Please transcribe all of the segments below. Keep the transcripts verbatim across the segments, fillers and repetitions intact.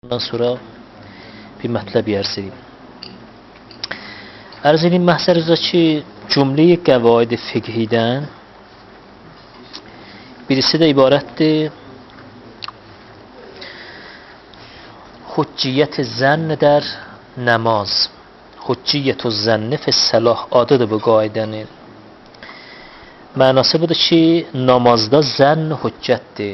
Ondan sonra bir mətləb yersin. Arz edeyim məhzərizdəki cümleyi qəvaid-i fiqhidən birisi də ibarətdir Hücciyyət-i zənn der namaz. Hücciyyət-u zənn fəs-səlah adıdır bu qaidənin. Mənası budur ki, namazda zənn hüccətdir.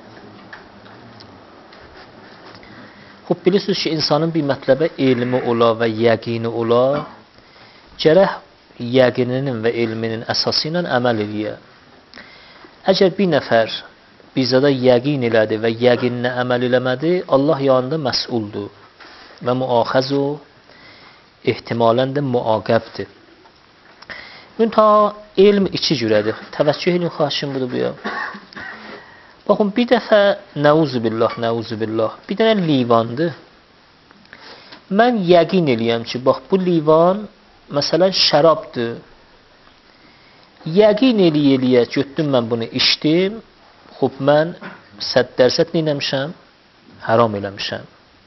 Xub, bilirsiniz ki, insanın bir mətləbə elmi ola və yəqini ola, gərək yəqininin və elminin əsası ilə əməl eləyə. Əgər bir nəfər bizada yəqin elədi və yəqininə əməl eləmədi, Allah yanında məsuldur və müaxəz o ehtimalən də müaqəbdir. Müntəha elm iki cürədir. Təvəccüh edin, xahişim budur bu ya. Baxın, bir dəfə nəuzubillah, nəuzubillah, bir dənə livandır. Mən yəqin eləyəm ki, bax, bu livan, məsələn, şərabdır. Yəqin eləyə-eləyə götdüm, mən bunu içdim. Xub, mən səd dərsət neynəmişəm? Haram eləmişəm.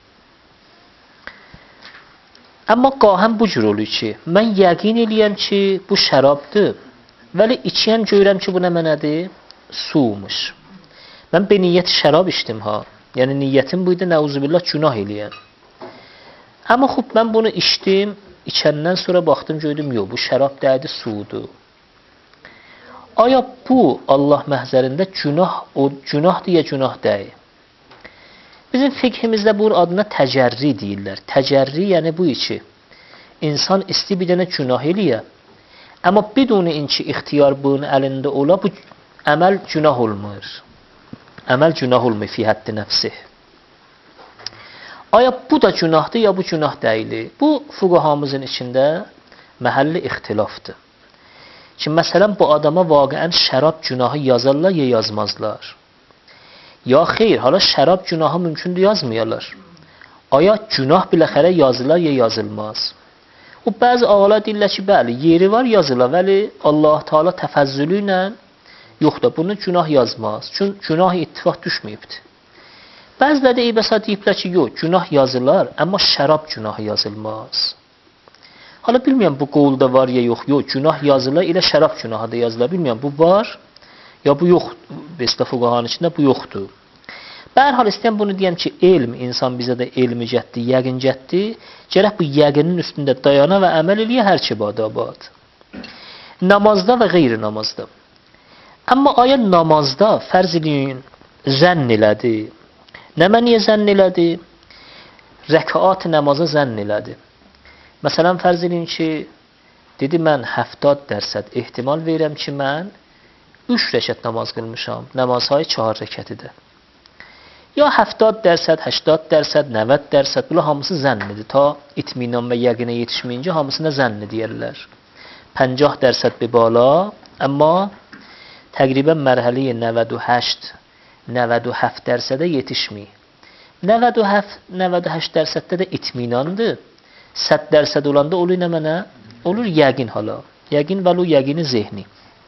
Amma qahəm bu cür olur ki, mən yəqin eləyəm ki, bu şərabdır. Vəli içiyəm, görəm ki, bu nə mənədir? Suymuş. Mən bir niyyət şərab içdim ha. Yəni niyyətim buydu, nəuzubillah, günah eləyəm. Amma xub, mən bunu içdim, içəndən sonra baxdım, gördüm, yox, bu şərab dəydi, sudur. Aya bu, Allah məhzərində günah, o günah deyə günah deyil. Bizim fiqhimizdə bu adına təcərri deyirlər. Təcərri yəni bu içi. İnsan isti bir dənə günah eləyə. Amma biduni inki ixtiyar bunun əlində ola, bu əməl günah olmur. Əməl günah olmur fi həddi nəfsih. Aya bu da günahdır, ya bu günah deyilir. Bu, fuqahamızın içində məhəlli ixtilafdır. Ki, məsələn, bu adama vaqiən şərab günahı yazarlar, ya yazmazlar. Ya xeyr, hala şərab günahı mümkündür, yazmayarlar. Aya günah biləxərə yazılar, ya yazılmaz. O, bəzi ağalar deyirlər ki, bəli, yeri var, yazılar, vəli Allah Teala təfəzzülü ilə yox da, bunu günah yazmaz. Çünki günah ittifaq düşməyibdir. Bəziləri də eybəsa deyiblər ki, yox, günah yazılar, amma şərab günahı yazılmaz. Hala bilmirəm, bu qovulda var ya yox, yox, günah yazılar, elə şərab günahı da yazılar. Bilmirəm, bu var, ya bu yoxdur. Beslə fuqahanın içində bu yoxdur. Bərhal istəyəm bunu deyəm ki, elm, insan bizə də elmi cətdir, yəqin cətdir. Gərək bu yəqinin üstündə dayana və əməl eləyə hər ki badabad. Namazda və qeyri namazda. Amma aya namazda fərz edin, zənn elədi. Nə məniyə zənn elədi? Rəkaat namaza zənn elədi. Məsələn, fərz edin ki, dedi, mən həftad dərsət ehtimal verirəm ki, mən üç rəkət namaz qılmışam, namazhay çahar rəkətidir. Ya həftad dərsət, həştad dərsət, nəvət dərsət, bunlar hamısı zənnidir. Ta itminan və yəqinə yetişməyincə hamısına zənni deyərlər. pəncah dərsət bir bala, amma təqribən mərhəliyə nəvəd həkd, nəvəd həft dərsədə yetişməyir. nəvəd həşd dərsətdə də itminandır. səd dərsəd olanda olur nə mənə? Olur yəqin hala. Yəqin vəlu yəqini zehni.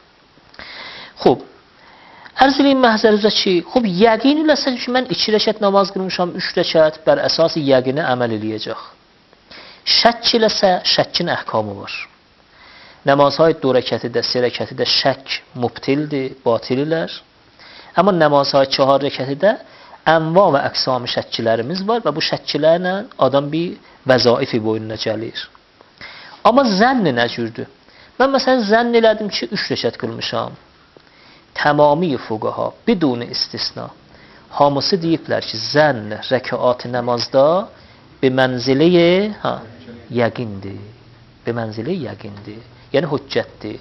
Xub, ərz edeyim məhzərizə ki, xub, yəqin eləsə ki, mən iki rəkət namaz qılmışam, üç rəkət bər əsası yəqini əməl eləyəcək. Şək eləsə, şəkkin əhkamı var. Namazhay dörd rəkəti də, sə rəkəti də şək mubtildir, batililər. Amma namazhay çahar rəkəti də ənva və əqsami şəkkilərimiz var və bu şəkkilərlə adam bir vəzaifi boynuna gəlir. Amma zənn nə cürdür? Mən məsələn zənn elədim ki, üç rəkət qılmışam. Təmami fuqaha, biduni istisna. Hamısı deyiblər ki, zənn rəkaat namazda bir mənziliyə ha, yəqindir. Bir mənziliyə yəqindir. Yəni hüccətdir.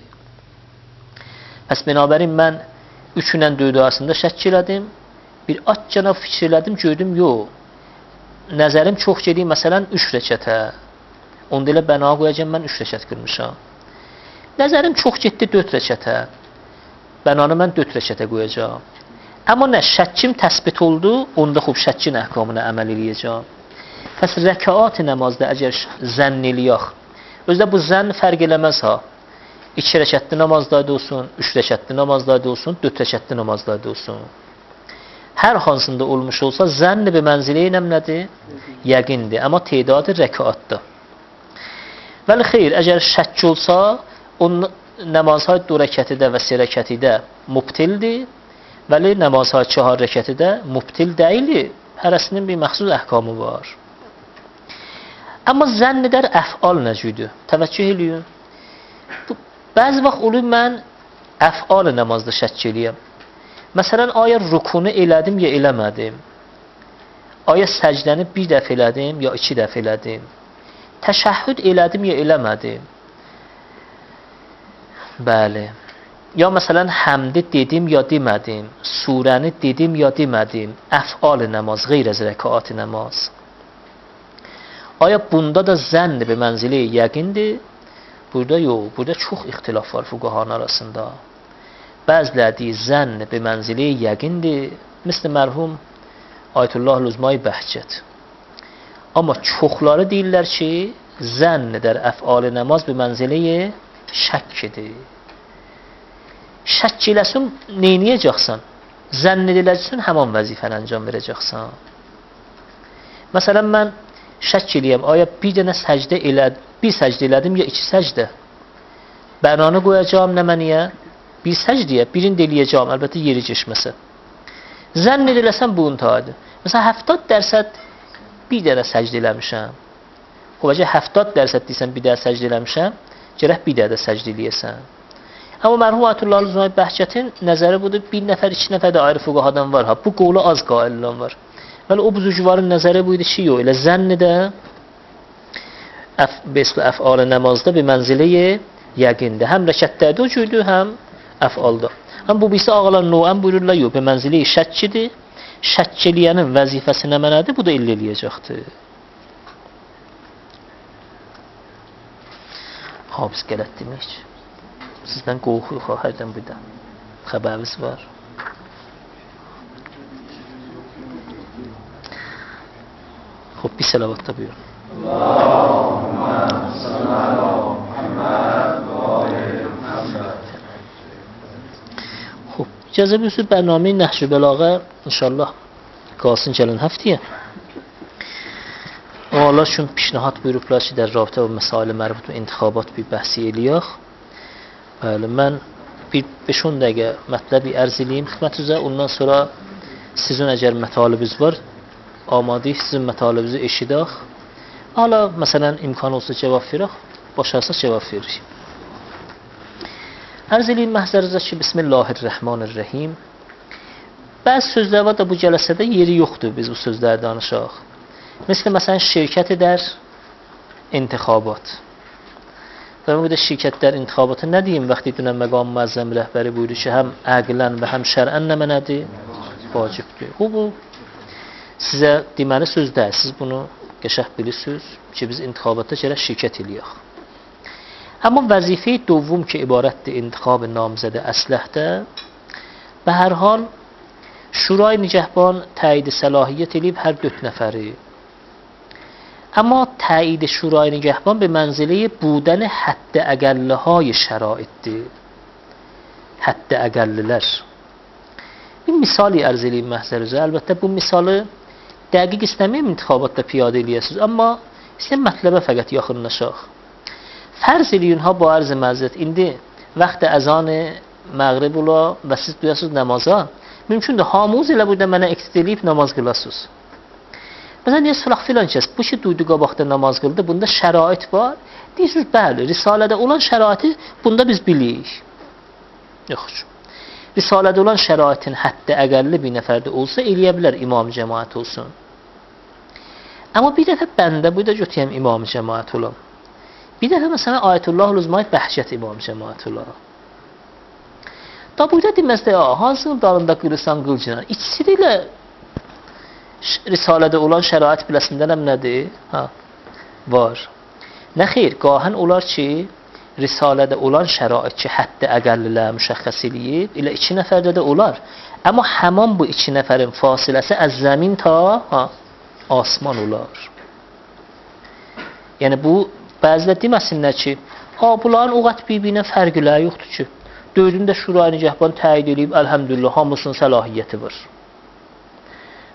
Pəs binabərin mən üçünlə dördü arasında şəkk elədim. Bir atcana fikir elədim, gördüm, yox. Nəzərim çox gediyim, məsələn, üç rəkətə. Onda elə bəna qoyacam, mən üç rəkət qılmışam. Nəzərim çox getdi dörd rəkətə. Bənanı mən dörd rəkətə qoyacam. Amma nə, şəkkim təsbit oldu, onda xub şəkkin əhkamına əməl eləyəcəm. Pəs rəkaat namazda əgər zənn eləyək, özdə bu zənn fərq eləməz ha. iki rəkətli namazlarda olsun, üç rəkətli namazlarda olsun, dörd rəkətli namazlarda olsun. hər hansında olmuş olsa zənn bi mənziləyi nədir? Yəqindir, amma tedadı rəkatdır. Vəli xeyr, əgər şəkk olsa, onun namazhay dو rəkəti də və sə rəkəti də mubtildir, vəli namazhay çahar rəkəti də mubtil deyil. Hərəsinin bir məxsus əhkamı var. Amma zənn edər əfal nəcüdür. Təvəccüh eləyin. Bəzi vaxt olur mən əfal namazda şəkk eləyəm. Məsələn, aya rukunu elədim ya eləmədim? Aya səcdəni bir dəfə elədim ya iki dəfə elədim? Təşəhhüd elədim ya eləmədim? Bəli. Ya məsələn, həmdi dedim ya demədim? Surəni dedim ya demədim? Əfal namaz, qeyr az rəkaat namaz. Aya bunda da zənn bi mənzili yəqindir? Burada yox, burada çox ixtilaf var fuqahanın arasında. Bəziləri deyir zənn bi mənzili yəqindir, misli mərhum Ayətullah Lüzmay Bəhcət. Amma çoxları deyirlər ki, zənn edər əfal namaz bi mənzili şəkkidir. Şəkk eləsin, neyniyəcəksən? Zənn ediləcəksən, həman vəzifəni əncam verəcəksən. Məsələn, mən şəkk eləyəm, aya bir dənə səcdə elədim, bir səcdə elədim ya iki səcdə? Bənanı qoyacağım nə məniyə? Bir səcdiyə, birini eləyəcəm, əlbəttə yeri keçməsə. Zənn ediləsən bu intihaydır. Məsələn, həftad dərsən bir dənə səcdə eləmişəm. O vəcə həftad dərsən deysən bir dənə səcdə eləmişəm, gərək bir dənə də səcdə eləyəsən. Amma mərhum Ayətullah Lüzmay Bəhcətin nəzəri budur, bir nəfər, iki nəfər də ayrı fuqahadan var. Ha, bu qovlu az qaildən var. Bəli, o buzucuvarın nəzəri buydu ki, yox, elə zənn də besli əfal namazda bir mənziliyi yəqindir. Həm rəkətlərdə o cüydür, həm əfalda. Həm bu birisi ağalar noən buyururlar, yox, bir mənziliyi şəkkidir. Şəkk eləyənin vəzifəsi nə mənədir? Bu da illə eləyəcəkdir. Ha, biz qələt demək. Sizdən qorxuq, hərdən bir də xəbəriniz var. Xob, bir səlavat da buyurun. Allahümmə sallə alə Muhammed və alə Muhammed. Xob, icazə buyursunuz, bərnaməyi Nəhc-ü Bəlağə inşallah qalsın gələn həftəyə. Allah üçün pişnahət buyurublar ki, در رابطه با مسائل مربوط به انتخابات bir bəhsi eləyək. Bəli, mən bir beş on dəqiqə mətləbi ərz eləyim xidmətinizə. Ondan sonra sizin əgər mətalibiniz var, amadəyik sizin mətalibinizi eşidək. Hala, məsələn, imkan olsa cavab verək, başarsa cavab veririk. Ərz eləyim məhzərinizə ki, Bismillahirrahmanirrahim. Bəzi sözlər var da bu cələsədə yeri yoxdur, biz bu sözləri danışaq. Mesela məsələn, şirkət edər intixabat. Və bu da şirkətlər intixabatı nə deyim? Vaxtı dünən məqam müəzzəm rəhbəri buyurdu ki, həm əqlən və həm şərən nə mənədir? Vacibdir. Bu, bu sizə deməli sözdər. Siz bunu qəşəh bilirsiniz ki, biz intixabatda gərək şirkət eləyək. Amma vəzifə-i dovvum ki, ibarətdir intixab-ı namizədə əsləhdə, və hər hal Şurayı Nigəhban təyid səlahiyyət eləyib hər dörd nəfəri. Amma təyid Şurayı Nigəhban به منزله بودن حد اقل های şəraitdir. Hədd əqəllilər. Bir misali ərz eləyim məhzərinizə. Əlbəttə bu misalı dəqiq istəməyəm intixabatda piyadə eləyəsiniz, amma istəyəm mətləbə fəqət yaxınlaşaq. Fərz eləyin ha bu ərz məzrət. İndi vaxt əzan məğrib ola və siz duyasınız namaza. Mümkündür hamuz elə burada mənə iqtid eləyib namaz qılasınız. Məsələn, deyəsiniz, filan filan kəs, bu ki duydu qabaqda namaz qıldı, bunda şərait var. Deyirsiniz, bəli, risalədə olan şəraiti bunda biz bilirik. Yox. Risalədə olan şəraitin həddə əqəlli bir nəfərdə olsa, eləyə bilər imam cəmaət olsun. Amma bir dəfə bəndə, bu da götürəyəm imam cəmaət olam. Bir dəfə məsələn, Ayətullah Lüzmay Bəhcət imam cəmaət olam. Da burada deməzdə, hansının dalında qırırsan qılcına? İkisi də ilə risalədə olan şərait biləsindən nədir? Ha, var. Nə xeyr, qahən olar ki, risalədə olan şərait ki, həddə əqəllilə müşəxəs eləyib, elə iki nəfərdə də olar. Amma həman bu iki nəfərin fasiləsi əz zəmin ta ha, asman olar. Yəni bu, bəzilə deməsinlər ki, ha, bunların o qat bir-birinə fərqlər yoxdur ki, dördündə Şurayı Nigəhban təyid edib, əlhəmdülillah, hamısının səlahiyyəti var.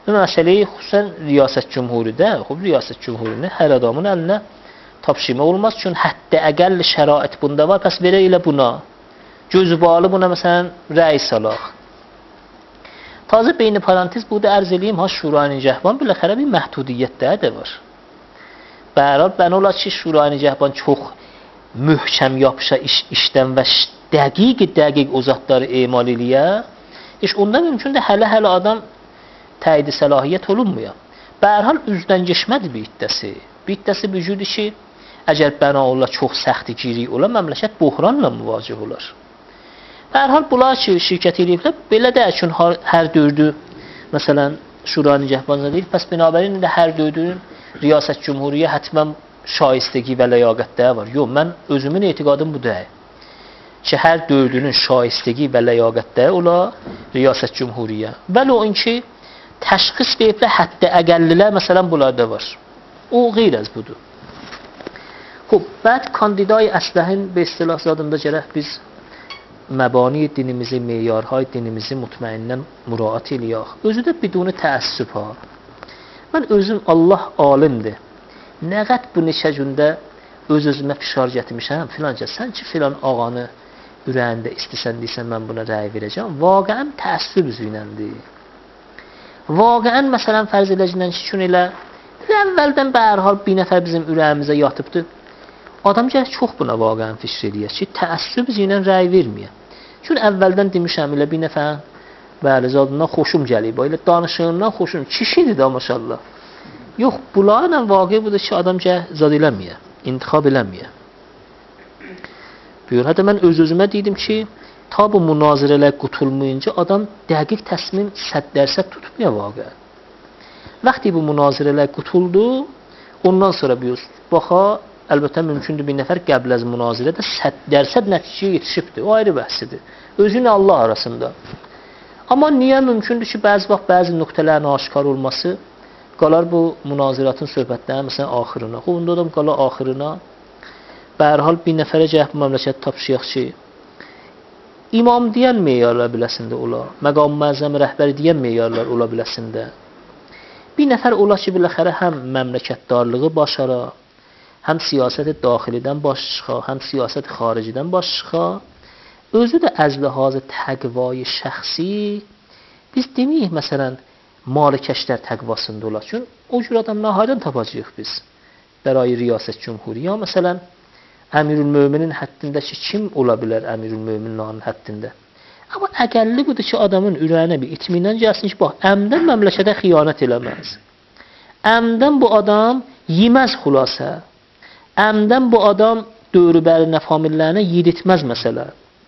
Bu məsələyi xüsusən riyasət cümhuridə, xub riyasət cümhurində hər adamın əlinə tapşırma olmaz. Çünki hətta əqəll şərait bunda var, pəs verə ilə buna. Gözü bağlı buna məsələn rəy salaq. Tazə beyni parantez burada ərz eləyim, ha Şurayı Nigahban biləxərə bir məhdudiyyətdə də var. Bərab bən ola ki, Şurayı Nigahban çox möhkəm yapışa iş, işdən və dəqiq dəqiq o zatları emal eləyə, iş onda mümkündür hələ-hələ adam təyidi səlahiyyət olunmuyor. Bərhal üzdən geçmədi bir iddəsi. Bir iddəsi vücudu ki, əgər bəna ola çox səxti giri ola, məmləkət buhranla müvacih olar. Bərhal bunlar ki, şirkət eləyiblər, belə də ki, hər dördü, məsələn, Şurayı Nigahbanca deyil, pəs binabərin də hər dördünün riyasət cümhuriyyə hətmən şaistəgi və ləyaqətdə var. Yox, mən özümün etiqadım bu deyil. Ki, hər dördünün şaistəgi və ləyaqətdə ola riyasət cümhuriyyə. Vəli o ki, təşxis veriblə hətta əqəllilər, məsələn, bunlarda var. O, qeyr az budur. Xub, bəd kandidayı əsləhin bir istilah zadında gərək biz məbani dinimizi, meyarhay dinimizi mutmaindən müraat eləyək. Özü də biduni təəssüb ha. Mən özüm Allah alimdir. Nə qəd bu neçə gündə öz-özümə fişar gətirmişəm, filanca, sən ki filan ağanı ürəyində istəsən deysən, mən buna rəy verəcəm. Vaqəən təəssüb üzüyləndir. Vaqəən, məsələn, fərz eləcəkdən ki, kün elə əvvəldən bərhal bir nəfər bizim ürəyimizə yatıbdır. Adam gəlir çox buna vaqəən fikr eləyir ki, təəssüb üzüylən rəy verməyə. Kün əvvəldən demişəm elə bir nəfər bəli, zadından xoşum gəlib, elə danışığından xoşum, kişidir da maşallah. Yox, bunlarla vaqe budur ki, adam gəlir zad eləməyə, intixab eləməyə. Buyur, hətta mən öz-özümə deydim ki, ta bu münazirələr qutulmayınca adam dəqiq təsmin səd dərsə tutmuyor vaqe. Vaxtı bu münazirələr qutuldu, ondan sonra bir baxa, əlbəttə mümkündür bir nəfər qəbl az münazirədə səd dərsəd nəticəyə yetişibdir, o ayrı bəhsidir. Özünlə Allah arasında. Amma niyə mümkündür ki, bəzi vaxt bəzi nöqtələrin aşkar olması qalar bu münaziratın söhbətlərinin məsələn axırına. Onda adam qala axırına bərhal bir nəfərə cəhb məmləkət tapşıyaq ki, imam deyən meyarlar biləsində ola, məqam məzəm rəhbəri deyən meyarlar ola biləsində. Bir nəfər ola ki, biləxərə həm məmləkətdarlığı başara, həm siyasət daxilidən baş çıxa, həm siyasət xaricidən baş çıxa, özü də əzlihazı təqvayı şəxsi, biz deməyik, məsələn, malikəşlər təqvasında olar. Çünki o cür adam nahardan tapacağıq biz. Bərayi riyasət cümhuriyyə, məsələn, Əmirül-Möminin həddində ki, kim ola bilər Əmirül-Möminin həddində? Amma əqəlli budur ki, adamın ürəyinə bir itminən gəlsin ki, bax, əmdən məmləkətə xiyanət eləməz. Əmdən bu adam yeməz xülasə. Əmdən bu adam dövrübərinə, famillərinə yeditməz məsələ.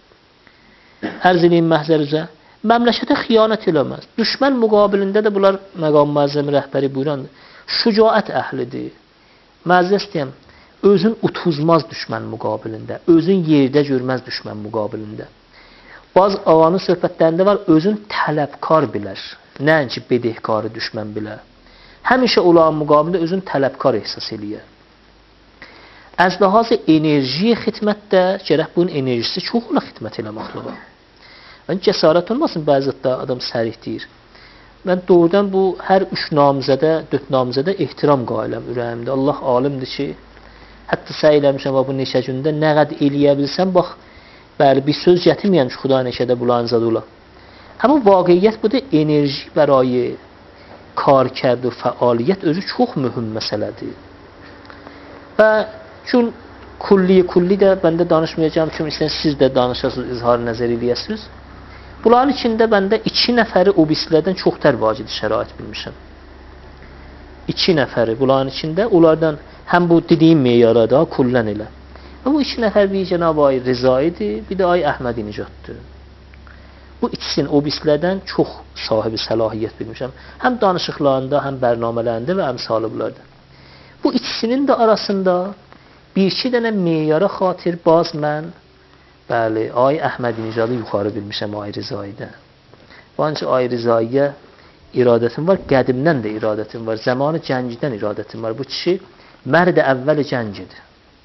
Ərz edeyim məhzər üzə. Məmləkətə xiyanət eləməz. Düşmən müqabilində də bunlar məqam məzəmi rəhbəri buyurandır. Şücaət əhlidir. Məzə istəyəm, özün utuzmaz düşmən müqabilində. Özün yerdə görməz düşmən müqabilində. Bazı ağanın söhbətlərində var, özün tələbkar bilər. Nəinki bedehkarı düşmən bilər. Həmişə olan müqabilində özün tələbkar ehsas eləyər. Əzlihazı enerjiyə xidmətdə gərək bunun enerjisi çox ola xidmət eləməklidir. Yəni, cəsarət olmasın, bəzi da adam sərih deyir. Mən doğrudan bu hər üç namizədə, dörd namizədə ehtiram qailəm ürəyimdə. Allah alimdir ki, hətta səy eləmişəm bu neçə gündə nə qəd eləyə bilsəm, bax, bəli, bir söz gətirməyəm ki, xuda neçədə bulan zad ola. Amma vaqiyyət budur, enerji bərayi karkərd və fəaliyyət özü çox mühüm məsələdir. Və çün kulli-kulli də bəndə danışmayacağım, çünki istəyən siz də danışasınız, izhar nəzər eləyəsiniz. Bunların içində bəndə iki nəfəri o bislərdən çox tər vacid şərait bilmişəm. İki nəfəri bunların içində, onlardan həm bu dediyim meyarada, kullən elə. Və bu iki nəfər bir Cənab-ı Ay Rizaidir, bir də Ay Əhməd Nicatdır. Bu ikisinin o bislərdən çox sahibi səlahiyyət bilmişəm. Həm danışıqlarında, həm bərnamələrində və əmsalıblarda. Bu ikisinin də arasında bir-iki dənə meyara xatir baz mən, bəli, Ay Əhməd Nicadı yuxarı bilmişəm Ay Rizaidə. Ancaq Ay Rizaiyə iradətim var, qədimdən də iradətim var, zamanı cəngdən iradətim var. Bu kişi mərd-i əvvəli cəngidir.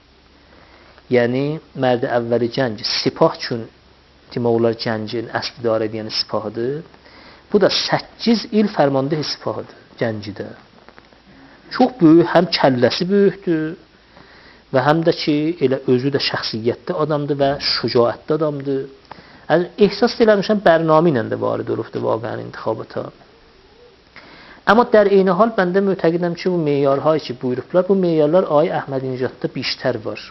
Yəni, mərd-i əvvəli cəngi, sipah üçün demək olar cəngin əsl idarə edən sipahıdır. Bu da səkkiz il fərmanda istifadə Gəncədə. Çox böyük, həm kəlləsi böyükdür və həm də ki, elə özü də şəxsiyyətli adamdır və şücaətli adamdır. Yəni, ehsas eləmişəm, bərnamə ilə də varid olubdur vaqəən intixabata. Amma در eyni hal mən də mütəqidəm ki, bu meyarhayı ki, buyurublar, bu meyarlar Ay Əhmədinəcadda biştər var.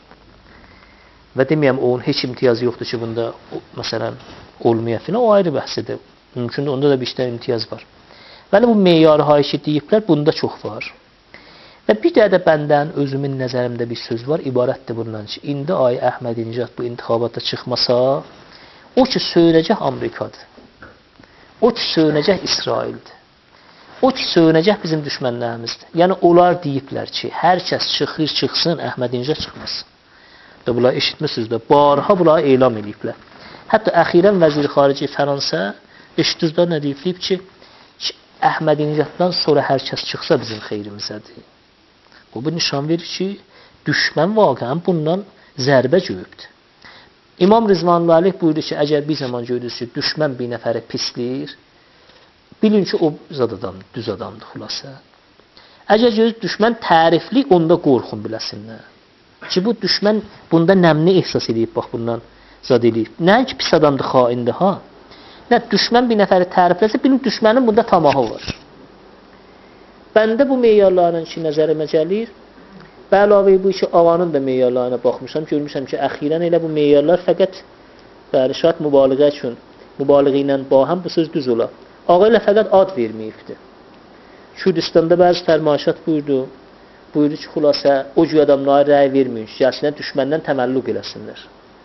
Və deməyəm, onun heç imtiyazı yoxdur ki, bunda, məsələn, olmaya filan, o ayrı bəhsidir. Mümkündür, onda da biştər imtiyaz var. Bəli, bu meyarhayı ki, deyiblər, bunda çox var. Və bir də də bəndən özümün nəzərimdə bir söz var, ibarətdir bundan ki, indi Ay Əhmədinəcad bu intixabata çıxmasa, o ki, söyləyəcək Amerikadır. O ki, söyləyəcək İsraildir. O ki, söyləyəcək bizim düşmənlərimizdir. Yəni, onlar deyiblər ki, hər kəs çıxır, çıxsın, Əhmədinəcad çıxmasın. Da bunlar eşitmişsiniz də, barha bunları elam ediblər. Hətta əxirən vəzir xarici Fransa eşitdinizdə nə deyib? Deyib ki, Əhmədinəcaddan sonra hər kəs çıxsa bizim xeyrimizədir. Bu bir nişan verir ki, düşmən vaqəən bundan zərbə görübdür. İmam Rızvanlı Aleyh buyurdu ki, əgər bir zaman gördünüz ki, düşmən bir nəfəri pisləyir, bilin ki, o zad adamdır, düz adamdır xülasə. Əgər görürsünüz düşmən tərifli, onda qorxun biləsinlər. Ki, bu düşmən bunda nəmni ehsas edib, bax, bundan zad edib. Nəinki pis adamdır, xaindir, ha? Nə, düşmən bir nəfəri tərifləsə, bilin, düşmənin bunda tamahı var. Bəndə bu meyarların ki, nəzərimə gəlir, və əlavə bu işi avanın da meyarlarına baxmışam, görmüşəm ki, əxirən elə bu meyarlar fəqət bəli, şaid mübaliğə üçün, mübaliğə ilə bahəm bu söz düz ola. Ağa ilə fəqət ad verməyibdir. Kürdistanda bəzi fərmayişat buyurdu, buyurdu ki, xülasə, o cür adamlara rəy verməyin, gəlsinlər düşməndən təməlluq eləsinlər.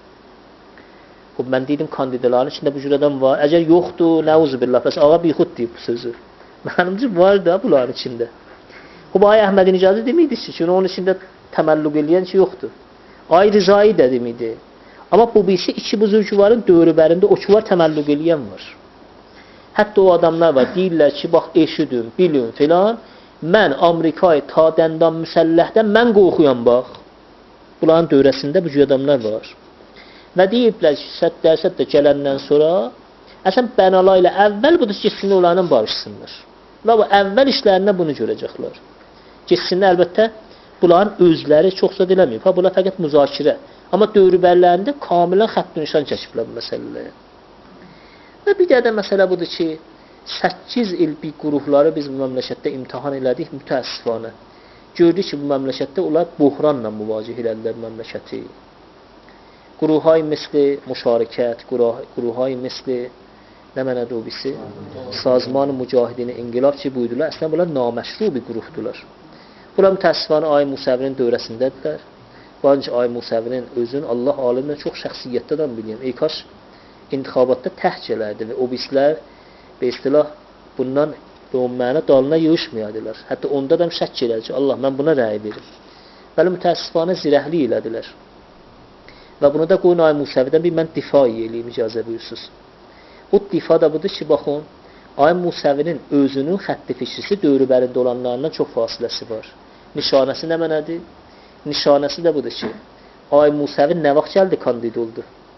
Xub, mən dedim, kandidaların içində bu cür adam var. Əgər yoxdur, nəuzubillah, bəs ağa bixud deyib bu sözü. Mənimcə var da bunların içində. Xub, Ay Əhmədinəcadı deməkdir ki, onun içində təməlluq eləyən ki, yoxdur. Ay Rizai də deməkdir. Amma bu birisi iki buzurcuların dövrübərində o ki var, təməlluq eləyən var. Hətta o adamlar var, deyirlər ki, bax, eşidin, bilin, filan, mən Amerikayı ta dəndan müsəlləhdən mən qorxuyam, bax. Bunların dövrəsində bu cür adamlar var. Və deyiblər ki, sədd dərsə də gələndən sonra, əsən bənala ilə əvvəl budur, getsinlər onlarla barışsınlar. Və bu əvvəl işlərində bunu görəcəklər. Getsinlər, əlbəttə, bunların özləri çox zad eləməyib. Ha, bunlar fəqət müzakirə. Amma dövrübərlərində kamilən xətt nişan çəkiblər bu məsələləri. Və bir də məsələ budur ki, səkkiz il bir qruhları biz bu məmləkətdə imtihan elədik, mütəəssifanə. Gördük ki, bu məmləkətdə onlar buhranla müvacih elədilər məmləkəti. Quruhay misli müşarikət, quruhay misli nə mənədir o birisi? Sazman-ı Mücahidin-i İnqilab ki, buydular. Əslən, bunlar naməşru bir qruhdular. Bunlar mütəəssifanə Ay Musəvinin dövrəsindədirlər. Bu ancaq Ay Musəvinin özünün Allah alimlə çox şəxsiyyətli adam biləyəm. Ey kaş, intixabatda təhc elərdi və o birislər və istilah bundan və o mənə dalına yığışmayardılar. Hətta onda da şək elər ki, Allah, mən buna rəy verim. Bəli, mütəəssifanə zirəhli elədilər. Və bunu da qoyun Ay Musəvidən bir mən difa eləyim, icazə buyursuz. O difa da budur ki, baxın, Ay Musəvinin özünün xətti fikrisi dövrübərində olanlarından çox fasiləsi var. Nişanəsi nə mənədir? Nişanəsi də budur ki, Ay Musəvin nə vaxt gəldi, kandida oldu?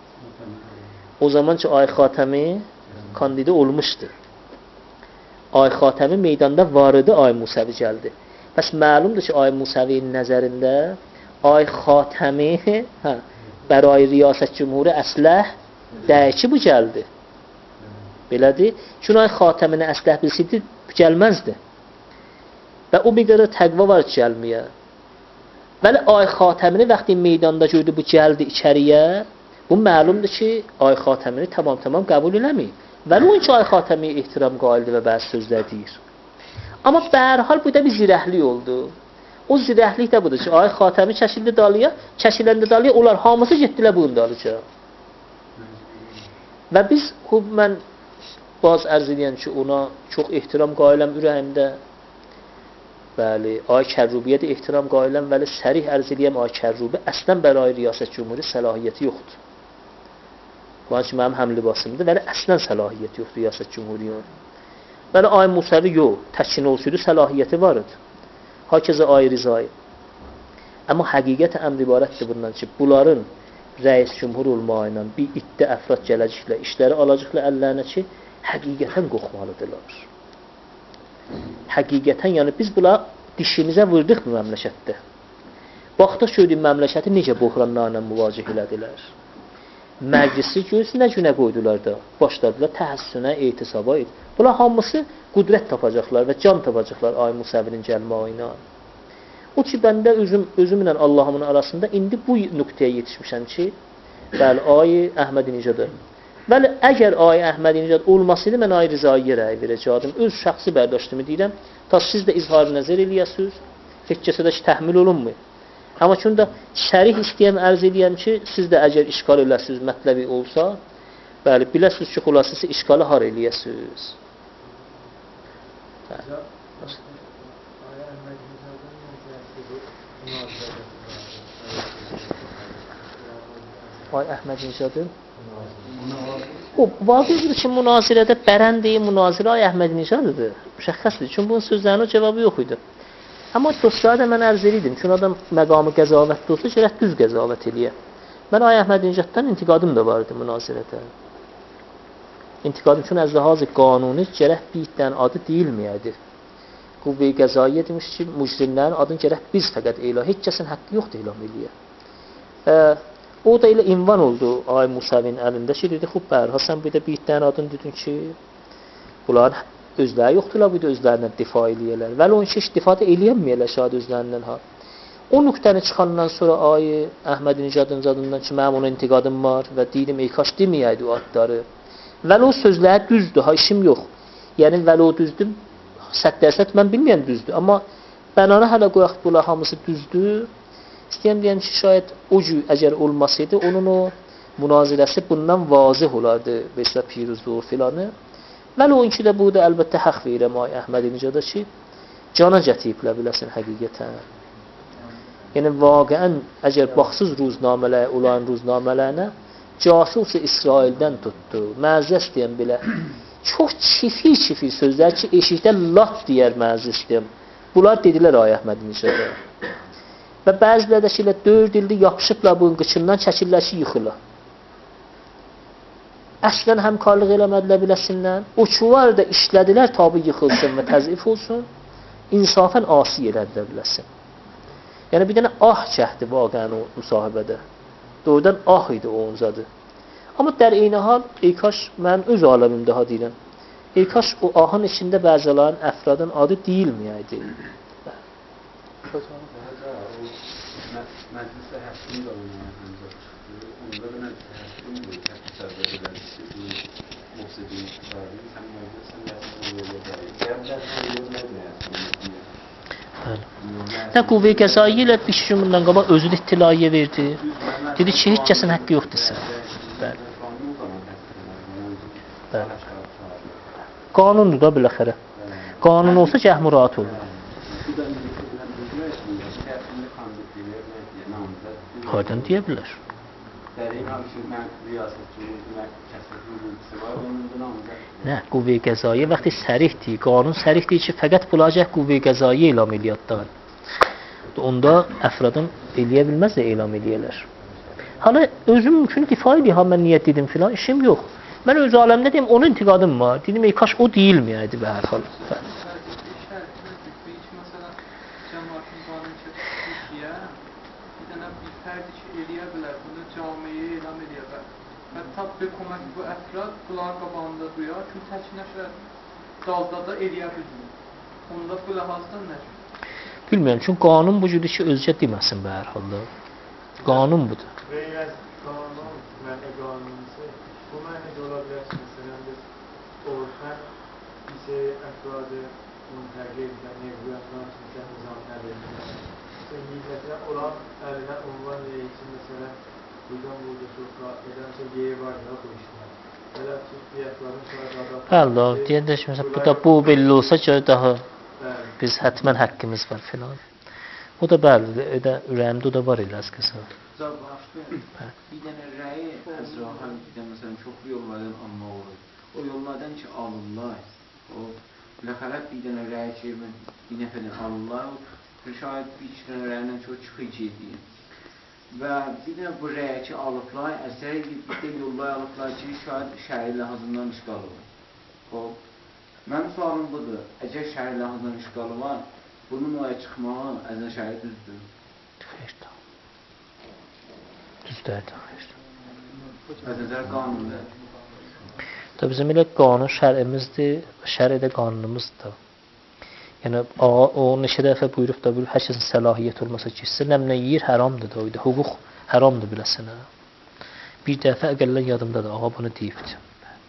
O zaman ki, Ay Xatəmi kandida olmuşdu. Ay Xatəmi meydanda var idi, Ay Musəvi gəldi. Bəs məlumdur ki, Ay Musəvinin nəzərində Ay Xatəmi hə, bəray riyasət cümhuri əsləh dəyki bu gəldi. Belədir. Çünki Ay Xatəmini əsləh bilsiydi, gəlməzdi. Və o bir qədər təqva var ki, gəlməyə. Vəli Ay Xatəmini vaxtı meydanda gördü, bu gəldi içəriyə, bu məlumdur ki, Ay Xatəmini tamam-tamam qəbul eləməyib. Vəli o ki, Ay Xatəmiyə ehtiram qaildir və bəzi sözlər deyir. Amma bərhal bu da bir zirəhlik oldu. O zirəhlik də budur ki, Ay Xatəmi kəşildi dalıya, kəşiləndə dalıya, onlar hamısı getdilər bunun dalıca. Və biz, xub, mən baz ərz edən ki, ona çox ehtiram qailəm ürəyimdə. Bəli, Ay Kərrubiyə də ehtiram qailəm, vəli sərih ərz edəyəm Ay Kərrubi əslən bəray riyasət cümhuri səlahiyyəti yoxdur. Bu ki, mənim həm libasımdır, vəli əslən səlahiyyəti yoxdur riyasət cümhuriyyən. Vəli Ay Musəvi yox, təkin olsuydu, səlahiyyəti var idi. Hakeza Ay Rizai. Amma həqiqət əmr ibarətdir bundan ki, bunların rəis cümhur olmağıyla bir iddə əfrad gələcəklə, işləri alacaqla əllərinə ki, həqiqətən qorxmalıdırlar. Həqiqətən, yəni biz bula dişimizə vurdıq bu məmləkətdə. Baxdıq gördüyüm məmləkəti necə böhranlarla müvaciə elədilər. Məclisi görürsün, nə günə qoydular da. Başladılar təhəssünə, etisaba. Bunlar hamısı qüdrət tapacaqlar və can tapacaqlar ay Musəvinin gəlməyi ilə. O ki, bəndə özüm, özümlə Allahımın arasında indi bu nöqtəyə yetişmişəm ki, bəli, ay Əhmədinəcədə. Bəli, əgər ay Əhmədinəcəd olmasaydı, mən ay Rizaiyə rəy verəcəkdim. Öz şəxsi bərdاشtımı deyirəm, ta siz də izhar nəzər eləyəsiniz, heç kəsə də ki, təhmil olunmuyor. Amma ki, onda şərih istəyəm, ərz eləyəm ki, siz də əgər işgal eləsiniz, mətləbi olsa, bəli, biləsiniz ki, xulasısı işgalı har eləyəsiniz. Ay Əhmədinəcədin o, vaqedir ki, münazirədə bərən deyil, münazirə ay Əhmədinəcədidir. Müşəxxəsdir, çünki bunun sözlərinin cavabı yox idi. Amma dostlara da mən ərz edirdim ki, adam məqamı qəzavətli olsa, gərək düz qəzavət eləyə. Mən ay Əhmədinəcəddən intiqadım da vardı münazirədə. İntiqadım üçün əzləhazı qanuni gərək bir adı deyilməyədi. Qüvvə-i qəzaiyə demiş ki, mücrimlərin adını gərək biz fəqət elan, heç kəsin haqqı yoxdur elan eləyə. O da elə invan oldu ay Musəvin əlində ki, dedi, xub bərha, sən bir də bir dənə adını dedin ki, bunların özləri yoxdurlar, bu da özlərindən difa eləyərlər. Vəli onun ki, heç difa da eləyənməyərlər şahid özlərindən ha. O nöqtəni çıxandan sonra ay Əhmədinəcədin zadından ki, mənim ona intiqadım var və deydim, ey kaş deməyəydi o adları. Vəli o sözləri düzdür, ha işim yox. Yəni vəli o düzdür, sədd dərsə mən bilməyəm düzdür. Amma bənana hələ qoyaq bunlar hamısı düzdür. İstəyəm deyəm ki, şayət o cür əgər olmasaydı, onun o münazirəsi bundan vazih olardı, mesela piruzluğu filanı. Vəli o inki də bu da əlbəttə haqq verirəm ay Əhmədinəcədə ki, cana cətiyiblə biləsin həqiqətən. Yəni, vaqiən, əgər baxsız ruznamələr, olan ruznamələrinə, casusu İsraildən tutdu, məzə istəyəm belə, çox çifir-çifir sözlər ki, eşikdə lat deyər məzə istəyəm. Bunlar dedilər ay Əhmədinəcədə. Və bəziləri də ki, dörd ildir yapışıblar bunun qıçından, çəkirlər ki, yıxırlar. Əslən həmkarlıq eləmədilər biləsinlər. O çuvar da işlədilər, tabi yıxılsın və təzif olsun. İnsafən asi elədilər biləsin. Yəni bir dənə ah cəhdi vaqən o müsahibədə. Doğrudan ah idi o onzadı. Amma dər eyni hal, ey kaş, mən öz aləmimdə ha deyirəm. Ey kaş o ahın içində bəzilərin, əfradın adı deyilməyəydi. Məclisdə həssin də olmayan onda da mən həssin deyil, təsəvvür edədik ki, bu musiqi iqtidarı, sən məclisən Nə qüvvə-i qəzaiyə ilə bir gün bundan qabaq özü də ittilaiyə verdi. Dedi ki, heç kəsin haqqı yoxdursa. Bəli. Bəli. Qanundur da biləxərə. Qanun olsa gəh müraat olur. Hardan deyə bilər? Nə, qüvvə-i qəzaiyə vaxtı sərihdir, qanun sərihdir ki, fəqət bulacaq qüvvə-i qəzaiyə elam eləyətdən. Onda əfradın eləyə bilməz də elam eləyələr. Hala özüm mümkün difa eləyəm, ha mən niyyət dedim filan, işim yox. Mən öz aləmdə deyim, onun intiqadım var. Dedim, ey kaş o deyilməyəydi və hər xal. Tatbiq olmaq bu əfrad bunların qabağında duyar, çünki təkinləşər dalda da eləyə bilmir. Onda bu ləhazdan nədir? Bilmirəm, çünki qanun bu cürdür ki, özcə deməsin bə hər halda. Qanun budur. Qeyrəz qanun, mənə qanunsa, bu mənə də ola bilərsin, məsələn, biz orxən bir şey əfradı bunu təqdir edən nevriyyatlar üçün sən nizam təqdir edən. Millətə olan əlinə unvan neyi üçün, məsələn, buradan burada soka edəmsə yeri var ya bu işlər. Belə fiyatların şəhərlərdə... Allah, deyəndə ki, məsələn, bu da bu belli olsa ki, daha biz həttəmən həqqimiz var filan. O da bəli, ürəyimdə o da var elə az qısa. Bir dənə rəyi əzrahan, bir dənə məsələn, çoxlu yollardan almaq olur. O yollardan ki, alırlar. O, biləxərət bir dənə rəyi ki, bir nəfədən alırlar. Şayət bir iki dənə rəylə çox çıxıcı edir. Və bir dənə bu rəyə ki, alıblar, əsər bir də yollar alıblar ki, şayət şəhər ləhazından işgal olur. O, mənim sualım budur. Əgər şəriləxədən işqalı var, bunun oya çıxmağı əzən şəri düzdür. Xeyr, düzdür, xeyr. Əzəzər qanundur. Da bizim elə qanun şərimizdir, şəri də qanunumuzdur. Yəni, o neçə dəfə buyurub da, buyurub, hər kəsin səlahiyyət olmasa gitsin, nəmlə yiyir, həramdır da, oydu. Hüquq həramdır biləsinə. Bir dəfə əqəllən yadımdadır, ağa bunu deyibdir.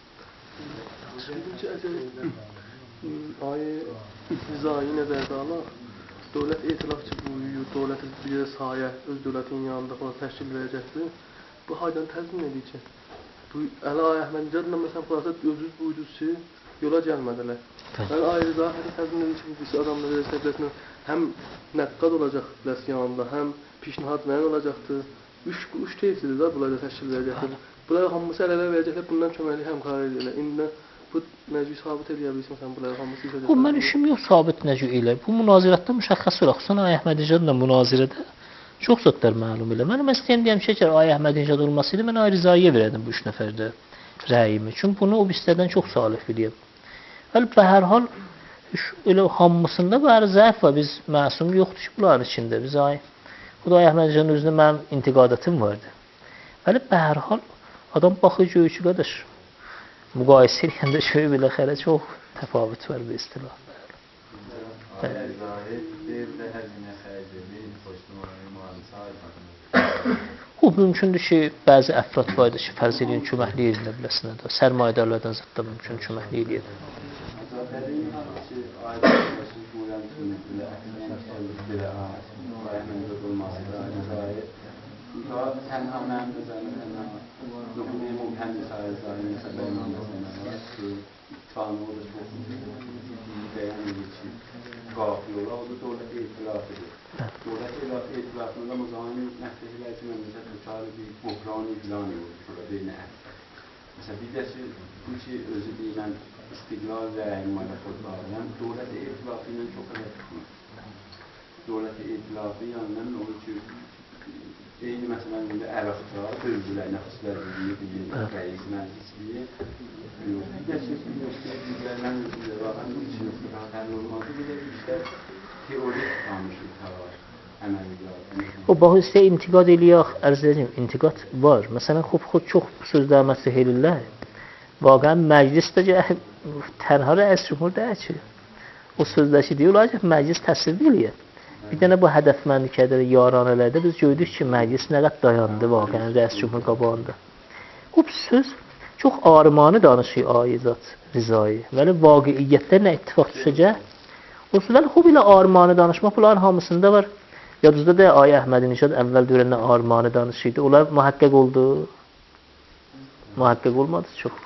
Ayı iftizayı nəzərdə alaq, dövlət etilafçı buyuyur, dövlətin bir sayə öz dövlətin yanında falan təşkil verəcəkdir. Bu haydan təzmin edəcək. Bu Əli Ay Əhmədicadla məsələn xülasət özünüz buyurdunuz ki, yola gəlmədilər. Mən ayrıca hətta təzmin edir ki, biz adamla verəcəkləsinə həm nəqqad olacaq biləs yanında, həm pişnihad müəyyən olacaqdır. Üç, üç teysidir da bunları təşkil verəcəkdir. Bunları hamısı əl-ələ verəcəklər, bundan köməkli həmkar edirlər. İndi bu nəcü sabit edə bilirsiniz, məsələn, bunları hamısı edəcəklər. O, mən işim yox sabit nəcü elə. Bu münazirətdə müşəxəs olaraq, xüsusən Ay Əhmədicadla münazirədə çox zətlər məlum elə. Mən məsələn deyəm ki, əgər Ay Əhmədicad olmasaydı, mən Ay Rizaiyə verərdim bu üç nəfərdə rəyimi. Çünki bunu o bizlərdən çox salih biləyəm. Hələ bə hər hal elə hamısında bəri zəif var. Biz məsum yoxdur ki, bunların içində. Biz ay bu da Ay Əhmədicadın özündə mənim intiqadatım vardı. Hələ bə hər hal adam baxır görür ki, qardaş müqayisə edəndə şöyə belə xərə çox təfavüt var bu istilah. O mümkündür ki, bəzi əfrad vardır ki, fərz edin köməkli edilə biləsinə də. Sərmayədarlardan zətdə mümkün köməkli edilir. Tənha mənim üzərimdə yoxluğum o kəndi sayəsində məsələ məsələlər ki, tanrı da çox bəyan edir ki, qafiyə ola, o da dövlət etilafıdır. Dövlət etilafında müzahim məktəbilər ki, məmləkət dökarı bir buhrani filan olur, şurada beynə əhsə. Məsələn, bir də ki, bu ki, özü deyilən istiqlal və əhimmələ xodlarından dövlət etilafı ilə çox əhət tutmur. Dövlət etilafı yanından olur ki, eyni məsələn, indi Ərəfdə, Bölgülər, Nəfislər Birliyi, Rəis Məclisliyi, bir də ki, digərlərin üzrə baxan bir şey yoxdur, daha təmin olmazdı, bir də işlər teorik tutanmışıq var, əməliyyat. O, bax, istə intiqad eləyək, ərz edəcəm, intiqad var. Məsələn, xub, xub, çox sözlər məsələ elirlər. Vaqən məclisdə ki, tənha rəis cümhur deyək ki, o sözlər ki, deyirlər ki, məclis təsir eləyir. Bir dənə bu hədəfməndikədə, yaranələrdə biz gördük ki, məclis nə qədər dayandı vaqəən rəis cümhur qabağında. Bu söz çox armanı danışıyor Ayizat Rizai. Vəli vaqiiyyətdə nə ittifaq düşəcək? O sözlər xub ilə armanı danışmaq, bunların hamısında var. Yadınızda da Ay Əhmədinəcad əvvəl dövrəndə armanı danışıydı. Onlar mühəqqəq oldu. Mühəqqəq olmadı çox.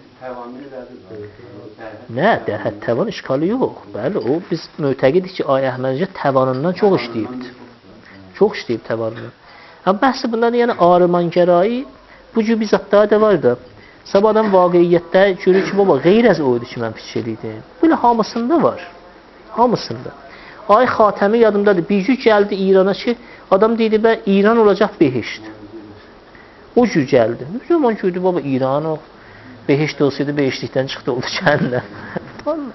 Nə, dəhət təvan işkalı yox. Bəli, o biz mötəqidik ki, Ay Əhmədicad təvanından çox işləyibdir. Çox işləyib təvanından. Amma bəhsi bundan yəni armangərai bu cür bir zatları da var da. Sabahdan vaqiiyyətdə görür ki, baba, qeyr əz oydu ki, mən fikir edim. Belə hamısında var. Hamısında. Ay Xatəmi yadımdadır. Bir cür gəldi İrana ki, adam deyildi, bə, İran olacaq behişt. O cür gəldi. Bir zaman gördü, baba, İran o. Behişt olsaydı, behiştlikdən çıxdı, oldu kəndə. Valla.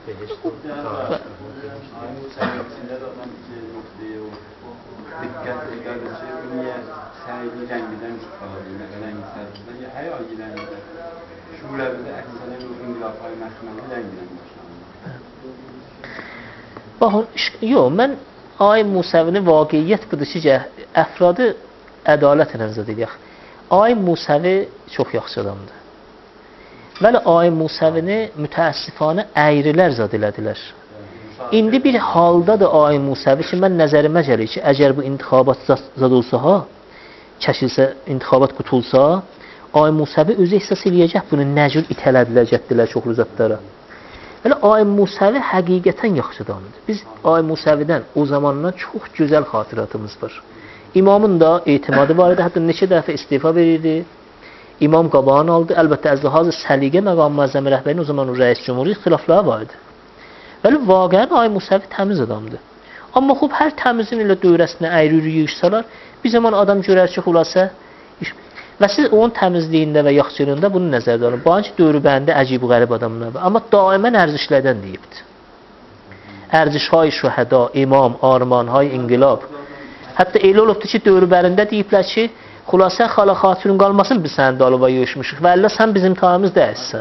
Baxın, yox, mən Ay Musəvinin vaqiiyyət budur ki, əfradı ədalət ilə zəd edək. Ay Musəvi çox yaxşı adamdır. Bəli, Ay Musəvini mütəəssifanə əyrilər zad elədilər. İndi bir haldadır Ay Musəvi ki, mən nəzərimə gəlir ki, əgər bu intixabat zad olsa ha, kəşilsə, intixabat qutulsa, Ay Musəvi özü ehsas eləyəcək, bunu nəcür itələdilər, gətdilər çoxlu zadlara. Bəli, Ay Musəvi həqiqətən yaxşı adamdır. Biz Ay Musəvidən o zamandan çox gözəl xatirətimiz var. İmamın da etimadı var idi, hətta neçə dəfə istifa verirdi. İmam qabağını aldı. Əlbəttə, əzlihazı səliqə məqam məzəmi rəhbərinin o zaman o rəis cümhuri ixtilafları vardı. Bəli, vaqəən Ay Musəvi təmiz adamdır. Amma xub, hər təmizin ilə dövrəsinə əyri-ürü yığışsalar, bir zaman adam görər ki, xülasə, Və siz onun təmizliyində və yaxşılığında bunu nəzərdə alın. Bu hansı dövrbəndə əcib qərib adamlar var. Amma daimən ərzişlərdən deyibdir. Ərzişhay şühəda, imam, armanhay inqilab. Hətta elə olubdur ki, dövrbəndə deyiblər ki, xülasə xala xatırın qalmasın biz sənin dalıba yığışmışıq. Və Allah sən bizim tayımız dəyilsən.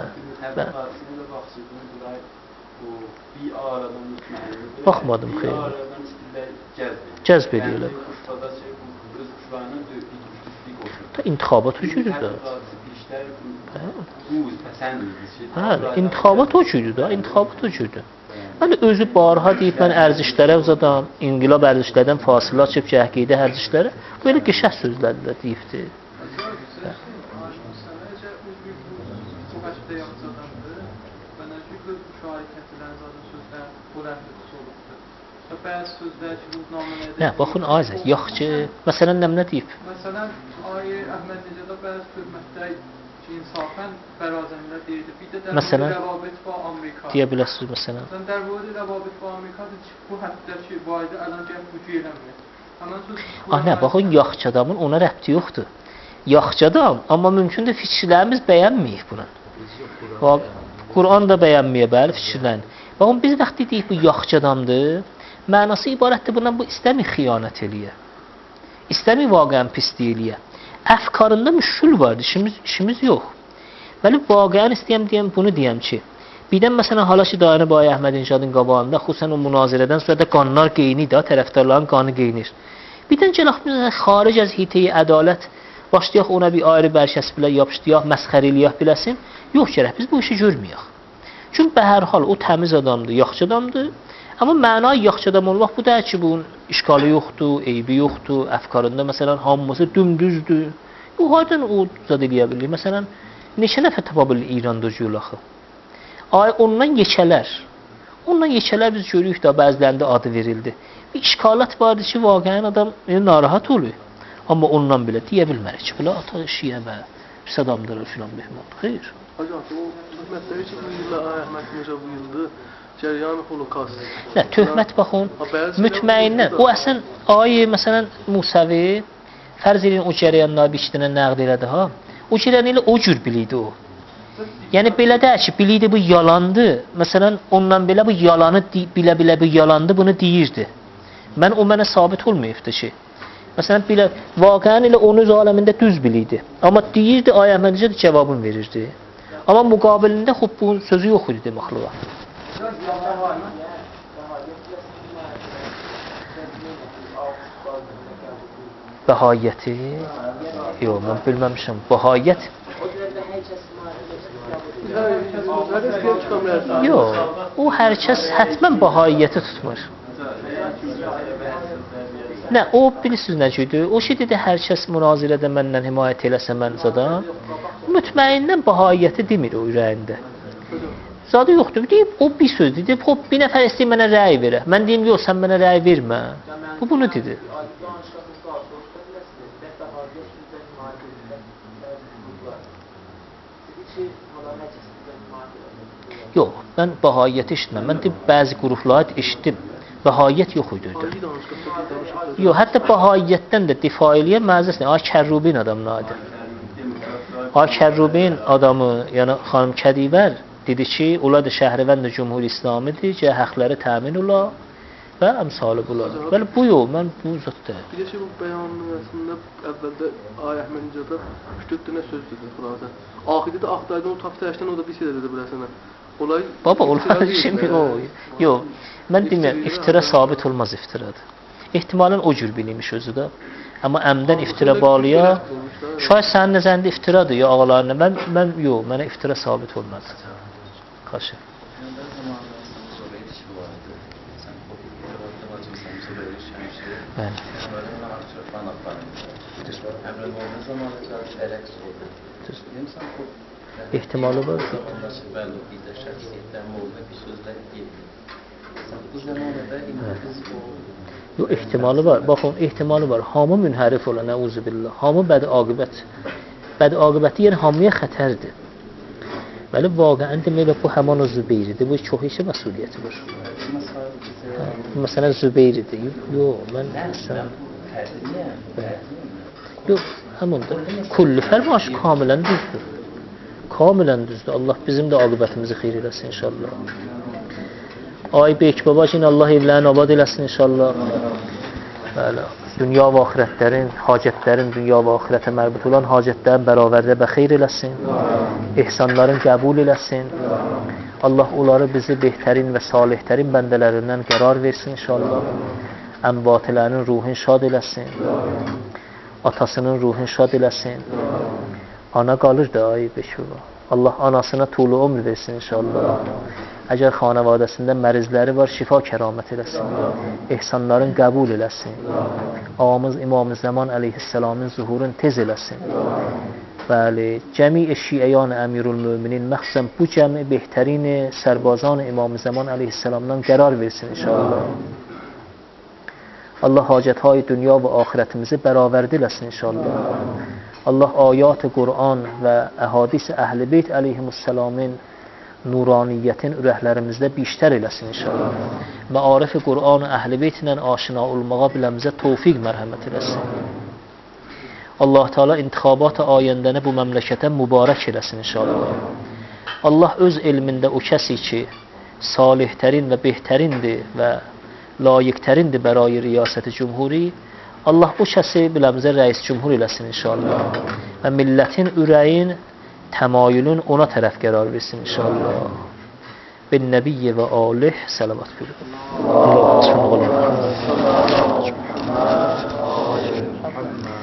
Baxmadım xeyr. Cəzb edirlər. İntixabat ucudur da. Hə, intixabat ucudur da, intixabat ucudur. Bəli, özü barha deyib, mən ərzişlərə uzadam, inqilab ərzişlərdən fasilə açıb cəhqidə ərzişlərə, belə qəşəh sözlərlə deyibdir. Nə, baxın, Azəz, yaxçı, məsələn, nə deyib? Məsələn, Ayə Əhməd Necədə bəzi hörmətdə insafən bərazəmlər deyildi. Bir də dərvədə rəvabət və Amerika. Deyə biləsiniz, məsələn. Dərvədə rəvabət və Amerikadır ki, bu hətta ki, bu ayda ələn gəlib gücü eləmir. Ah, nə, baxın, yaxçı adamın ona rəbti yoxdur. Yaxçı adam, amma mümkündür fikirlərimiz bəyənməyik bunun. Quran da bəyənməyə, bəli, fikirlərini. Baxın, biz vaxt dedik, bu yaxçı adamdır. Mənası ibarətdir bundan, bu istəmir xiyanət eləyə. İstəmir vaqəən pisliyi eləyə. Əfkarında müşkül vardır, işimiz, işimiz yox. Bəli, vaqəən istəyəm deyəm, bunu deyəm ki, birdən məsələn, hala ki, dayanıb Ayə Əhməd İnşadın qabağında, xüsusən o münazirədən sonra da qanlar qeynir də, tərəfdarların qanı qeynir. Birdən gələk, xaric az hiteyi ədalət, başlayaq ona bir ayrı bərkəs bilə, yapışdıyaq, məsxərəliyək biləsin. Yox gərək, biz bu işi görməyək. Çünki bə hər hal o təmiz adamdır, yaxçı adamdır. Amma mənayı yaxçı adam olmaq bu da ki, bunun işgalı yoxdur, eybi yoxdur, əfkarında məsələn hamısı dümdüzdür. Bu haydan o zad eləyə bilir. Məsələn, neçə nəfər tapa bilir İranda cülaxı? Ay ondan yekələr. Ondan yekələr biz görürük də bəzilərində adı verildi. Bir işgalət vardı ki, vaqəən adam yəni, narahat olur. Amma ondan belə deyə bilmərik ki, bila ata şiyə və pis adamdır filan mehman. Xeyr. Hocam, o hürmətləri ki, bu illə Ayə Əhməd necə bu ildir? Cəryan Holokaust. Nə, töhmət baxın, mütməyindən, o əsən ayı, məsələn, Musəvi, fərz edin o cəryanları bir iki dənə nəqd elədi, ha? O cəryan ilə o cür biliydi o. Yəni, belə deyək ki, biliydi bu yalandı, məsələn, ondan belə bu yalanı, bilə-bilə bu yalandı, bunu deyirdi. Mən, o mənə sabit olmayıbdır ki. Məsələn, bilə, vaqəən ilə onun öz aləmində düz biliydi. Amma deyirdi, Ayə Əhmədicə də cavabını verirdi. Amma müqabilində xub bunun sözü yox idi deməklığa. Bəhayyəti? Yox, mən bilməmişəm. Bəhayyət? Yox, o hər kəs hətmən bəhayyəti tutmur. Nə, o bilirsiniz nə cüydür? O şey dedi, hər kəs münazirədə məndən himayət eləsə mən zadam. Mütməyindən bəhayyəti demir o ürəyində. Zadı yoxdur. Deyib, o bir sözdür. Deyib, hop, bir nəfər istəyir mənə rəy verə. Mən deyim, yox, sən mənə rəy vermə. Bu, bunu dedi. Yox, mən bəhayyəti işitməm. Mən deyib, bəzi qruhları işitdim. Bəhayyət yox idi. Yox, hətta bəhayyətdən də difa eləyən məzəsini. Ay, Kərrubin adamlardı. Ay, Kərrubin adamı, yəni xanım Kədivər, dedi ki, ola da Şəhrivənd Cümhur İslamidir ki, həqləri təmin ola və əmsalı bular. Bəli, bu yox, mən bu zətdə. Bir də ki, bu bəyanının əslində əvvəldə Ayə Əhməd İncədə üç dörd dənə söz dedi xülasə. Axirdə də axtardan o tapdəşdən o da bir şey dedi biləsənə. Olay... Baba, onlar şimdi o... Yox, mən deməyəm, iftira sabit olmaz iftiradır. ehtimalən o cür bilinmiş özü də. Amma əmdən iftira bağlıya, şayət sənin nəzərində iftiradır ya ağalarına, mən, mən yox, mənə iftira sabit olmadı. Qaşı. Bəli. İhtimalı var. Yox, ehtimalı var. Baxın, ehtimalı var. Hamı münhərif ola, nəuzubillah. Hamı bədi aqibət. Bədi aqibəti yəni hamıya xətərdir. Bəli, vaqəən deməklə bu həman o Zübeyridir. Bu çox işə məsuliyyəti var. Məsələn, Zübeyridir. Yox, mən məsələn... Yox, həmində. Kulli fərmaş kamilən düzdür. Kamilən düzdür. Allah bizim də aqibətimizi xeyir eləsin inşallah. Ay Beyk babacığım, Allah evlərini abad eləsin inşallah. Bəli. Dünya və axirətlərin, hacətlərin, dünya və axirətə mərbut olan hacətlərin bərabərdə və xeyir eləsin. İhsanların qəbul eləsin. Allah onları bizi behtarin və salihlərin bəndələrindən qərar versin inşallah. Əmvatilərin ruhun şad eləsin. Atasının ruhun şad eləsin. Ana qalır da ay beşura. Allah anasına tuğlu ömür versin inşallah. Əgər xanavadəsində mərizləri var, şifa kəramət eləsin. İhsanların qəbul eləsin. Ağamız İmam-ı Zaman əleyhisselamın zuhurun tez eləsin. Bəli, cəmi şiəyan əmirul müminin məxsən bu cəmi behtarini sərbazan İmam-ı Zaman əleyhisselamdan qərar versin inşallah. Allah hacətهای dünya və axirətimizi bərabərdə eləsin inşallah. Allah ayat-ı Qur'an və əhadis Əhl-i Beyt əleyhimussalamın nuraniyyətin ürəklərimizdə biştər eləsin inşallah. Məarif-i Qur'an və Əhl-i Beytlə aşina olmağa biləmizə tövfiq mərhəmət eləsin. Allah Teala intixabat ayəndəni bu məmləkətə mübarək eləsin inşallah. Allah öz elmində o kəsi ki, salihlərin və behtərindir və layiqtərindir bərayi riyasəti cümhuri, Allah o kəsi biləmizə rəis cümhur eləsin inşallah. Və millətin ürəyin, təmayülün ona tərəf qərar versin inşallah. Bin nəbiyyə və alih salavat buyurun. Allah'a sallallahu aleyhi ve sellem.